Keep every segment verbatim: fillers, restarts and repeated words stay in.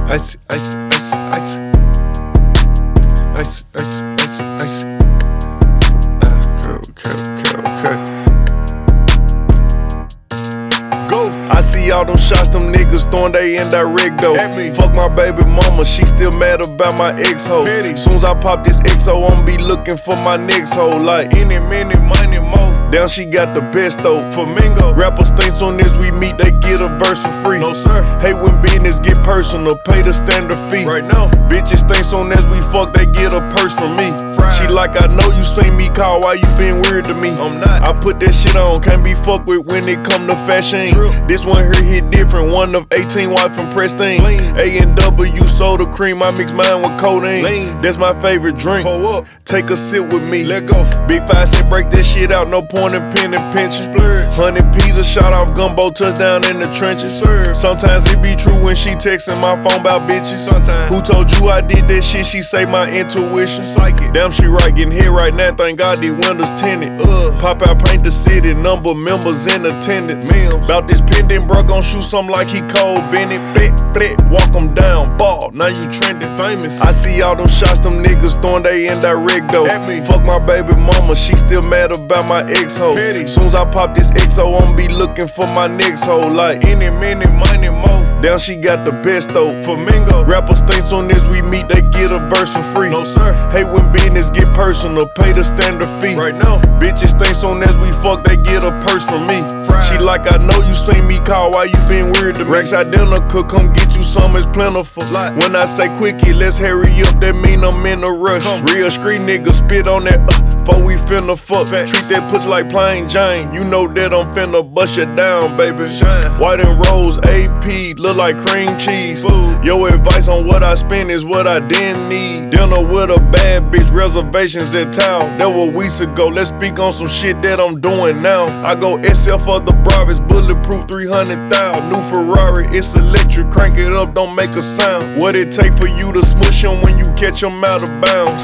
Ice, ice, ice, ice. Ice, ice, ice, ice. Ah, okay, okay, okay. Go. I see all them shots, them niggas throwing they indirect though. At me. Fuck my baby mama, she still mad about my ex-ho. Soon as I pop this X O, I'ma be looking for my next hoe. Like any minute, money more. Down she got the best though. Flamingo. Rappers think soon as we meet, they get a verse for free. No sir. Hate when business get personal, pay the standard fee. Right now, bitches think soon as we fuck, they get a purse from me. Fried. She like, I know you seen me call, why you been weird to me? I'm not. I put that shit on, can't be fucked with when it come to fashion. True. This one here hit different, one of eighteen white from Pristine. A and W soda cream, I mix mine with codeine. Lean. That's my favorite drink. Pull up, take a sip with me. Let go. Big five said break that shit out, no point in pen and pinching. Hundred pizza shot off gumbo, touchdown in the trenches. Sir. Sometimes it be true when she texting my phone about bitches. Sometimes. Who told you I did that shit? She say my intuition. Psychic. Damn, she right, getting hit right now. Thank God these windows tinted. Ugh. Pop out, paint the city, number members in attendance. Meals. About this pendant, bro, gon' shoot something like he cold. Bennett, flit, flit, walk him down, ball. Now you trending, famous. I see all them shots, them niggas throwing they indirect though. At me. Fuck my baby mama, she still mad about my ex-ho. Soon as I pop this X O, I'ma be looking for my next hoe. Like any minute, money more. Down she got the best though. Flamingo. Rappers think soon as we meet, they get a verse for free. No sir. Hate when business get personal, pay the standard fee. Right now, bitches think soon as we fuck, they get a purse from me. Fried. She like, I know you seen me call, why you been weird to me? Rex identical, come get you some, it's plentiful. Like, when I say quickie, let's hurry up, that mean I'm in a rush. Come. Real street nigga spit on that uh, before we finna fuck. Facts. Treat that pussy like plain Jane, you know that I'm finna bust you down, baby. Shine. White and rose, A P, look like cream cheese. Food. Your advice on what I spend is what I didn't need. Dinner with a bad bitch, reservations at town. That was weeks ago, let's speak on some shit that I'm doing now. I go S L for the bravest, bulletproof three hundred thousand. New Ferrari, it's electric, crank it up, don't make a sound. What it take for you to smush him when you catch him out of bounds?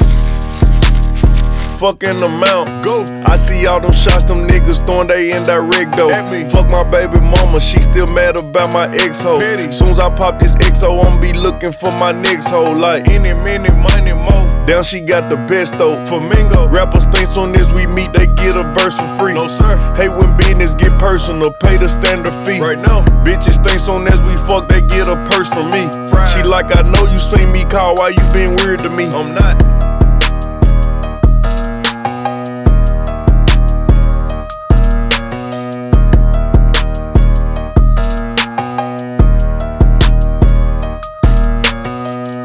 Fucking amount. Go. I see all them shots, them niggas throwing they indirect though. At me. Fuck my baby mama, she still mad about my ex-ho. Soon as I pop this X O, I'ma be looking for my next hoe. Like any minute, money more. Down she got the best though. Flamingo. Rappers think soon as we meet, they get a verse for free. No sir. Hate when business get personal, pay the standard fee. Right now, bitches think soon as we fuck, they get a purse from me. Fried. She like, I know you seen me call, why you been weird to me? I'm not.